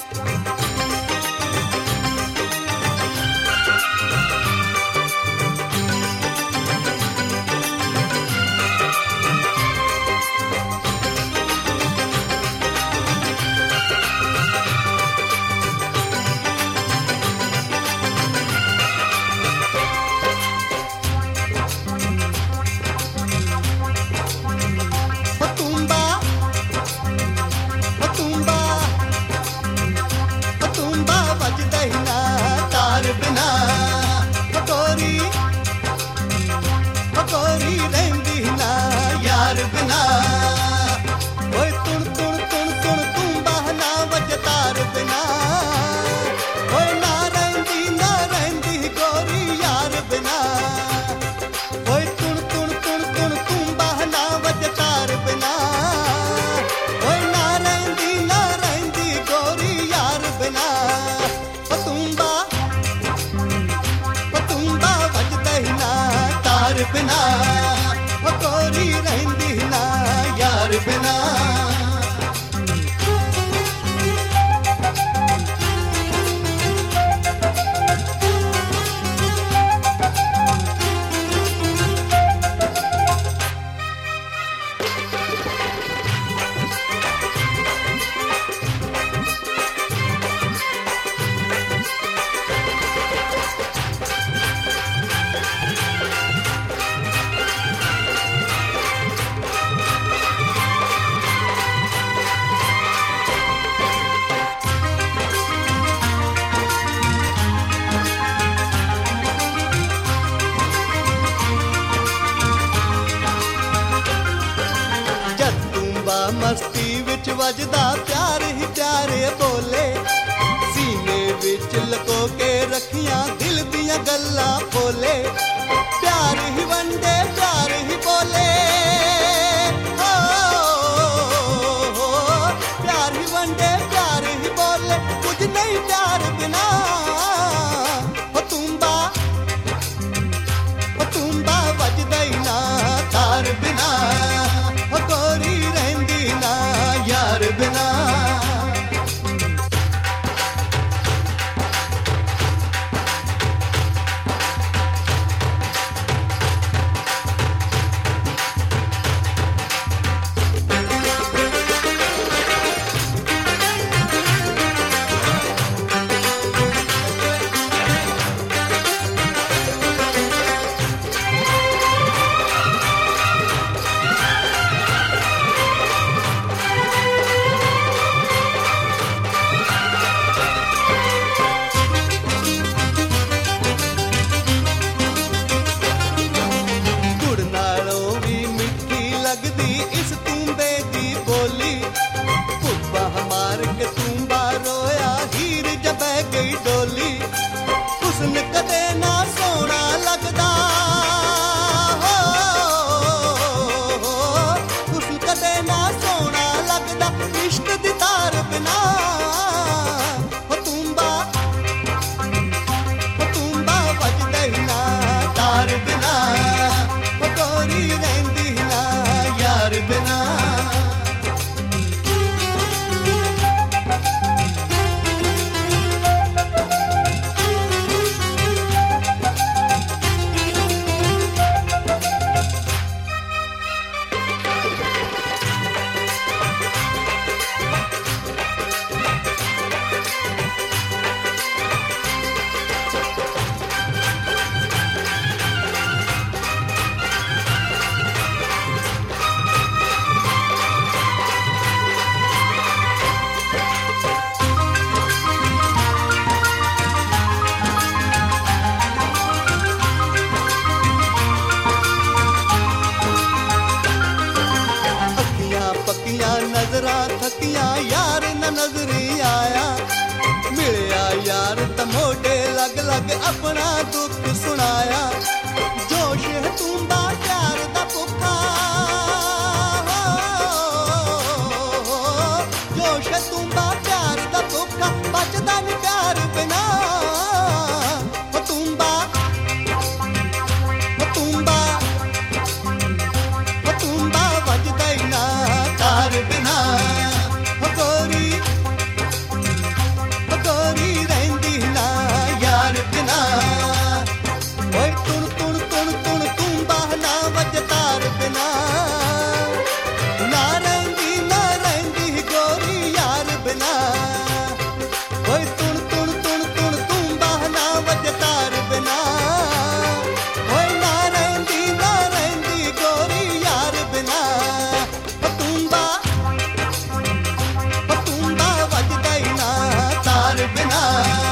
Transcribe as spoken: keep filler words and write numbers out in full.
बिना वो कोरी रहंदी ना यार बिना। मस्ती विच वजदा प्यार ही प्यारे बोले, सीने विच लको के रखियां दिल दियां गल्लां बोले, प्यार ही वंडे प्यार ही बोले, हो, हो, प्यार ही वंडे प्यार ही बोले, कुछ नहीं प्यार बिना। हो तुम्बा हो तुम्बा वजदा ही ना तार बिना, हो कोरी रहंदी ना यार बिना। हुस्न कदे ना सोना लगदा, हो, हुस्न कदे ना सोना लगदा, इश्क दी तार बिना। हो तुम्बा हो तुम्बा वजदा ही ना तार बिना, हो कोरी रहंदी ना यार बिना। नजरा थकियां यार न नजरी आया, मिलया यार त मोढे लग लग अपना दुख सुनाया। जोश है तुम्बा प्यार दा भुखा, जोश है तुम्बा प्यार दा भुखा, बचदा नहीं प्यार बिना। हो तुम्बा हो तुम्बा हो तुम्बा वजदा ही ना तार बिना, हो कोरी बिना